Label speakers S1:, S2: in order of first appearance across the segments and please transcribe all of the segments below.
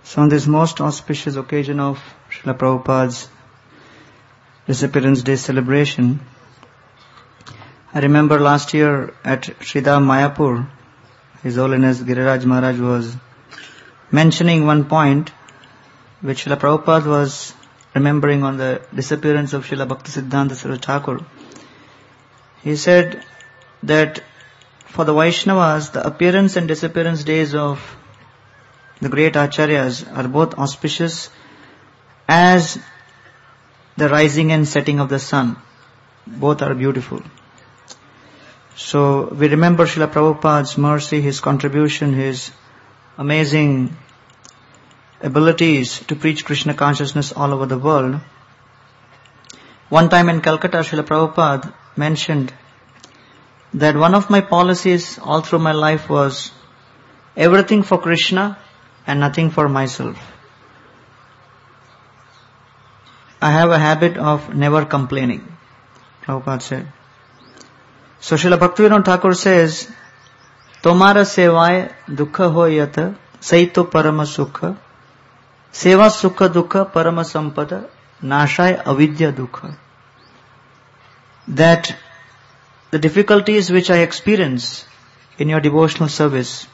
S1: So on this most auspicious occasion of Srila Prabhupada's Disappearance Day celebration, I remember last year at Sridham Mayapur, His Holiness Giriraj Maharaj was mentioning one point which Srila Prabhupada was remembering on the disappearance of Srila Bhaktisiddhanta Saraswati Thakur. He said that for the Vaishnavas, the appearance and disappearance days of the great Acharyas are both auspicious as the rising and setting of the sun. Both are beautiful. So we remember Srila Prabhupada's mercy, his contribution, his amazing abilities to preach Krishna consciousness all over the world. One time in Calcutta, Srila Prabhupada mentioned that one of my policies all through my life was everything for Krishna and nothing for myself. I have a habit of never complaining, Prabhupada said. So Srila Bhaktivinoda Thakur says, Tomara sevaye dukha hoyata saito parama sukha seva sukha dukha parama sampada nashaya avidya dukha. That the difficulties which I experience in your devotional service,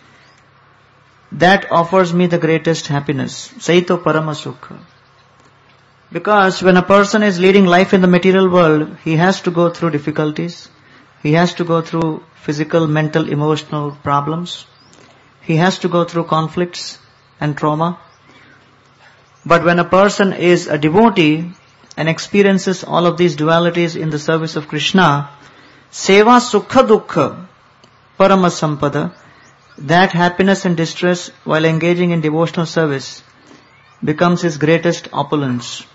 S1: that offers me the greatest happiness. Saito parama sukha. Because when a person is leading life in the material world, he has to go through difficulties. He has to go through physical, mental, emotional problems. He has to go through conflicts and trauma. But when a person is a devotee and experiences all of these dualities in the service of Krishna, seva sukha dukkha parama sampada, that happiness and distress while engaging in devotional service becomes his greatest opulence.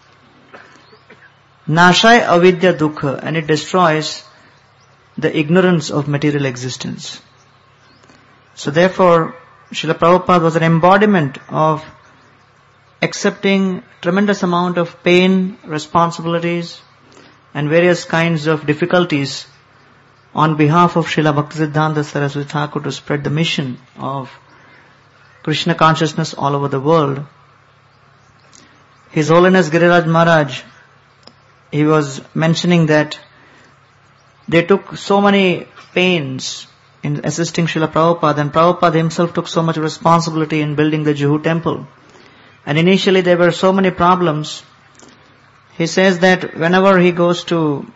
S1: Nashaya avidya dukkha, and it destroys the ignorance of material existence. So therefore, Srila Prabhupada was an embodiment of accepting tremendous amount of pain, responsibilities, and various kinds of difficulties on behalf of Srila Bhaktisiddhanta Saraswati Thakur to spread the mission of Krishna consciousness all over the world. His Holiness Giriraj Maharaj, he was mentioning that they took so many pains in assisting Srila Prabhupada, and Prabhupada himself took so much responsibility in building the Juhu temple. And initially there were so many problems. He says that whenever he goes to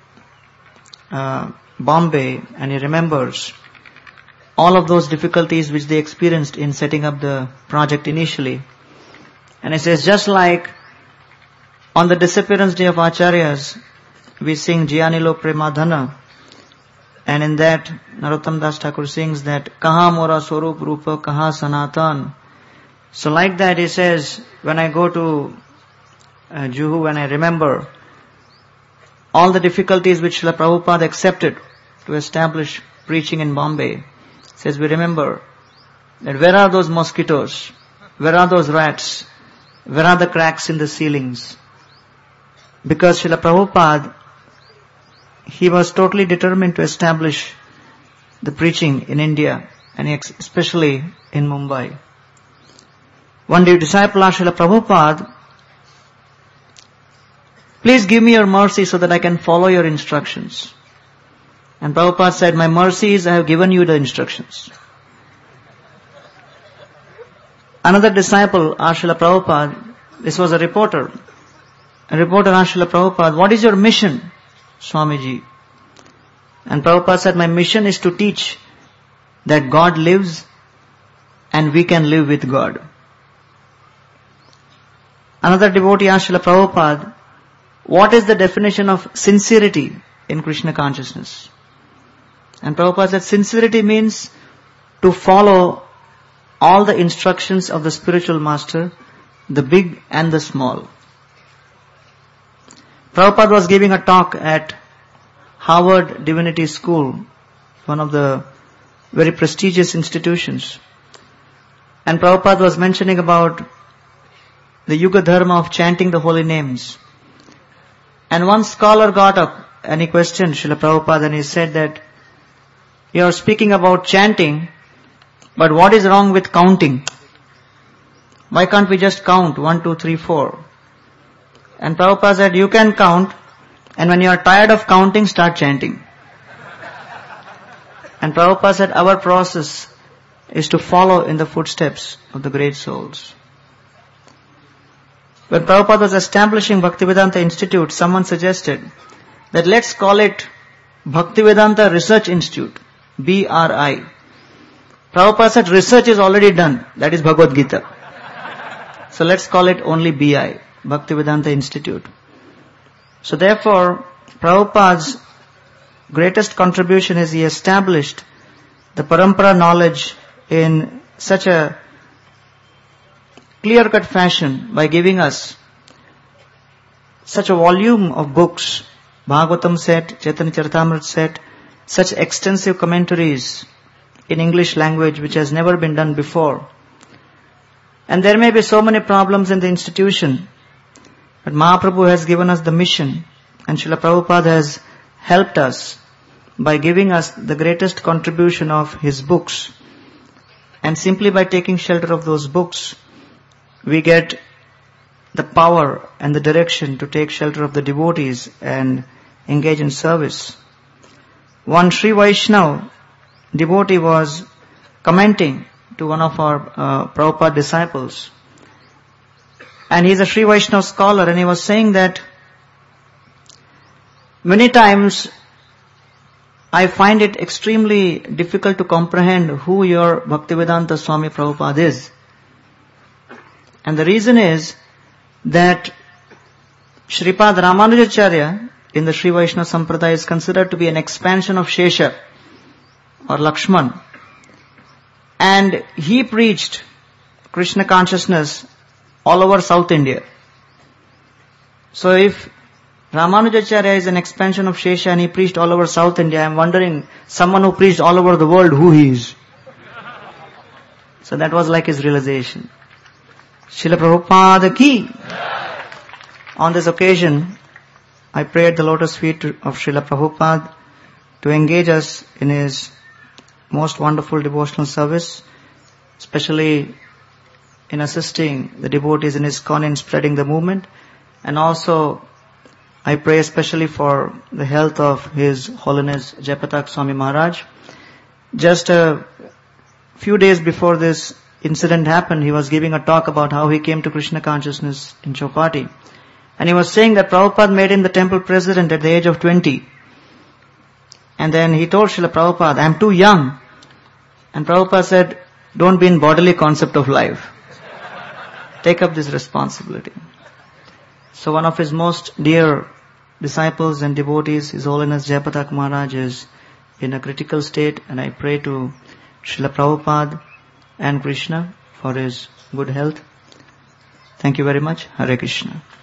S1: Bombay and he remembers all of those difficulties which they experienced in setting up the project initially, and he says just like on the disappearance day of Acharyas, we sing Jiyanilo Premadhana, and in that Narottam Das Thakur sings that Kaha Mora Swarup Rupa Kaha Sanatan. So like that he says, when I go to Juhu, when I remember all the difficulties which Srila Prabhupada accepted to establish preaching in Bombay, says we remember that where are those mosquitoes? Where are those rats? Where are the cracks in the ceilings? Because Srila Prabhupada, he was totally determined to establish the preaching in India and especially in Mumbai. One day disciple asked Srila Prabhupada, please give me your mercy so that I can follow your instructions. And Prabhupada said, my mercy is I have given you the instructions. Another disciple asked Srila Prabhupada, this was a reporter asked Srila Prabhupada, what is your mission, Swamiji? And Prabhupada said, my mission is to teach that God lives and we can live with God. Another devotee asked Srila Prabhupada, what is the definition of sincerity in Krishna consciousness? And Prabhupada said, sincerity means to follow all the instructions of the spiritual master, the big and the small. Prabhupada was giving a talk at Harvard Divinity School, one of the very prestigious institutions. And Prabhupada was mentioning about the Yuga Dharma of chanting the holy names. And one scholar got up and he questioned Srila Prabhupada and he said that you are speaking about chanting, but what is wrong with counting? Why can't we just count 1, 2, 3, 4? And Prabhupada said, you can count, and when you are tired of counting, start chanting. And Prabhupada said, our process is to follow in the footsteps of the great souls. When Prabhupada was establishing Bhaktivedanta Institute, someone suggested that let's call it Bhaktivedanta Research Institute, BRI. Prabhupada said research is already done, that is Bhagavad Gita. So let's call it only BI, Bhaktivedanta Institute. So therefore, Prabhupada's greatest contribution is he established the parampara knowledge in such a clear-cut fashion by giving us such a volume of books, Bhagavatam set, Chaitanya Charitamrita set, such extensive commentaries in English language which has never been done before. And there may be so many problems in the institution, but Mahaprabhu has given us the mission, and Srila Prabhupada has helped us by giving us the greatest contribution of his books. And simply by taking shelter of those books, we get the power and the direction to take shelter of the devotees and engage in service. One Sri Vaishnava devotee was commenting to one of our Prabhupada disciples. And he's a Sri Vaishnava scholar, and he was saying that many times I find it extremely difficult to comprehend who your Bhaktivedanta Swami Prabhupada is. And the reason is that Shripad Ramanujacharya in the Sri Vaishnava Sampradaya is considered to be an expansion of Shesha or Lakshman. And he preached Krishna consciousness all over South India. So if Ramanujacharya is an expansion of Shesha and he preached all over South India, I am wondering, someone who preached all over the world, who he is. So that was like his realization. Srila Prabhupada ki. On this occasion, I pray at the lotus feet of Srila Prabhupada to engage us in his most wonderful devotional service, especially in assisting the devotees in ISKCON in spreading the movement. And also, I pray especially for the health of His Holiness Jayapatak Swami Maharaj. Just a few days before this incident happened, he was giving a talk about how he came to Krishna consciousness in Chowpatty. And he was saying that Prabhupada made him the temple president at the age of 20. And then he told Srila Prabhupada, I am too young. And Prabhupada said, don't be in bodily concept of life. Take up this responsibility. So one of his most dear disciples and devotees, His Holiness Jayapatak Maharaj, is in a critical state, and I pray to Srila Prabhupada and Krishna for his good health. Thank you very much. Hare Krishna.